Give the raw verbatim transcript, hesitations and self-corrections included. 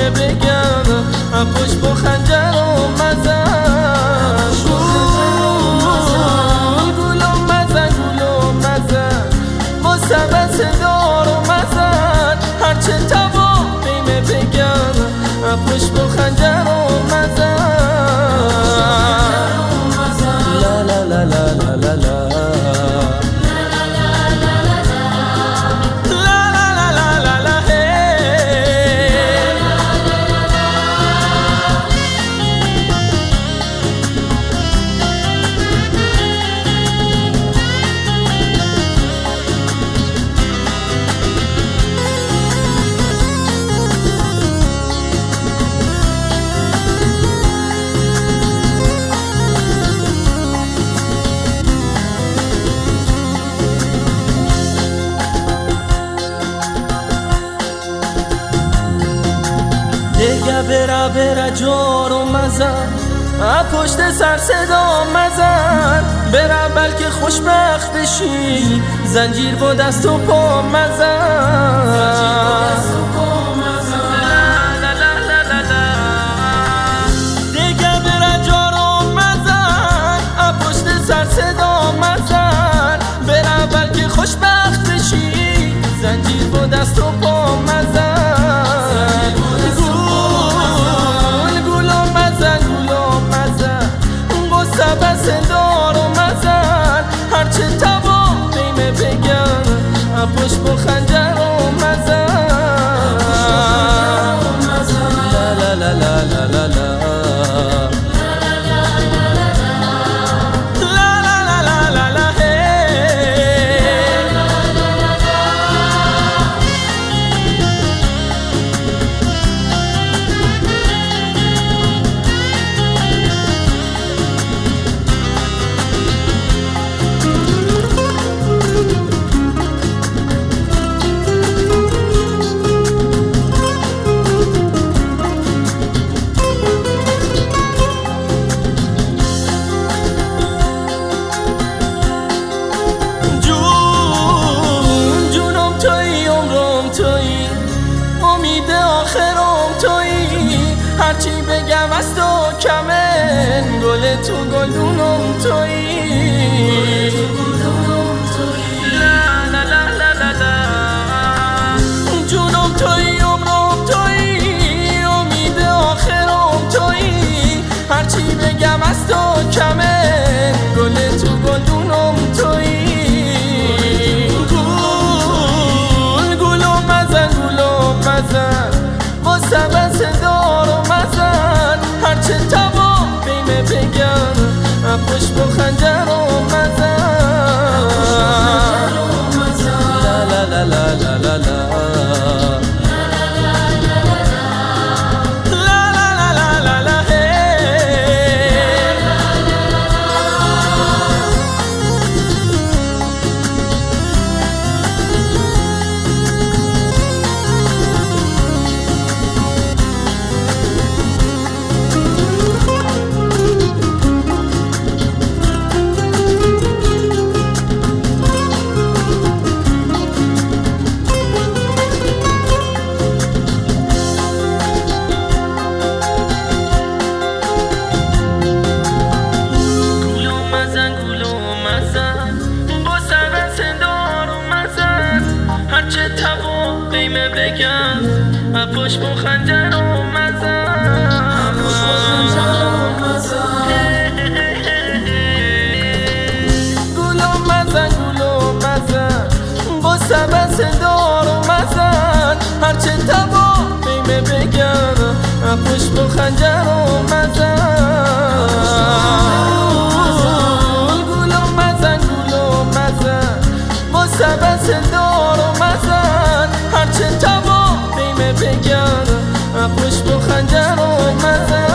بیمه بگم پشت با خنجر و مزن گل و مزن گل و مزن با سبس دار و مزن هرچه تبا بیمه بگم پشت با خنجر و مزن لا لا لا لا لا لا دیگه برا برا جار و مزن پشت سر صدا مزن برا بلکه خوشبخت بشی زنجیر با دست و پا مزن دیگه برا جار و مزن پشت سر صدا مزن برا بلکه خوشبخت بشی زنجیر با دست و پا مزن دار و مزن هرچه تبا بیمه بگم پشت با خنجر و مزن لا لا لا لا لا لا هرچی بگم از تو کمه گل تو گلدونم تویی لا لا لا لا لا جونم تویی عمرم تویی امید آخرم تویی هرچی بگم از تو کمه گل تو گلدونم تویی گل گل و مزن گل و مزن با سبس دار و مزن هرچه تبا بیمه بگم پشت با خنجر و مزن لا لا لا لا لا لا هرچه تبا بیمه بگم پشت با خنجر و مزن گل و مزن گل و مزن با سبس دار و مزن هرچه تبا بیمه بگم پشت با خنجر و مزن گل و مزن گل و مزن با سبس دار و مزن هرچه تبا بیمه بگم پشت با خنجر و مزن